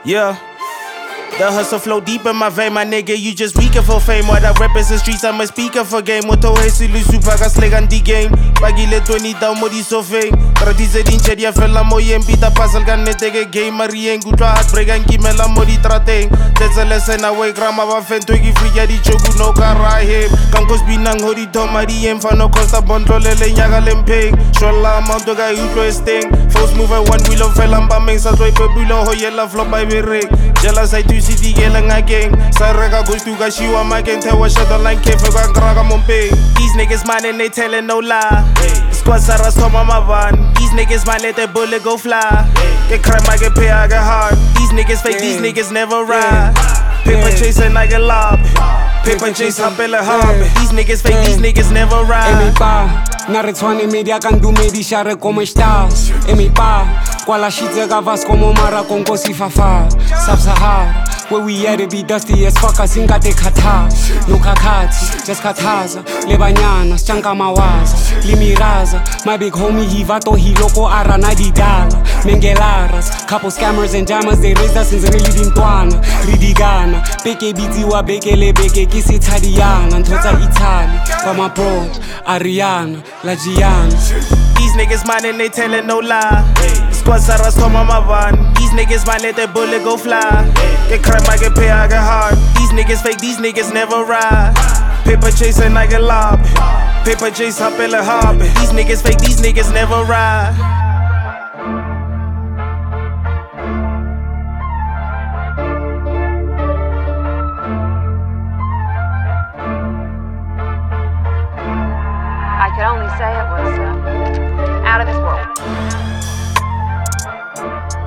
Yeah. The hustle flow deep in my vein, my nigga, you just weaker for fame. While I rap the streets, I'm a speaker for game. Moto hesi lusupa ka slag on the game. Pagile 20 down modi so fame. Tradize din chedia fella moyen bita puzzle kan netege game. Marien gutwa heartbreak and kimela modi trateng. That's a lesson away grandma wa fento gi free ya di chogu no kara him. Kankos binang hodi to marien fa no costa bondole le nyaga lempeng. Shola amount ga utlo sting. First move one wheel of fella mbameng sa toy pebulo ho yella flop by berek. Jealous I do see the gang. Sarega goes to Gashiwa Magen, tell what shut the line came for Gaga Mompe. These niggas mine and they telling no lie. Squad Sarah's come on my van. These niggas might let that bullet go fly. Get crime, I get pay, I get hard. These niggas fake, these niggas never ride. Paper chasing, I get lob. Paper chase, hop in the hub. These niggas fake, these niggas never ride. Naretshwane media kan dumedisha como estás e mi pa kwala shitse ka vas como mara con kosi fafa Sub-Sahara where we at it be dusty as fuck asingate khatha no kakhathi just khathaza le banyana sichanka mawaza limiraza my big homie he vato he loko arana didala mengelaras couple scammers and jammers they raised us since really dintwana ridigana beke bitsiwa beke le beke ke sithadiana ntotsa Italy from abroad Ariana La Gianna. These niggas mine and they telling no lie. Squad Sarah's come on my van. These niggas might let that bullet go fly. Get crime, I get pay, I get hard. These niggas fake, these niggas never ride. Paper chasing, I get lob. Paper chase, hop in the hub. These niggas fake, these niggas never ride. I could only say it was out of this world.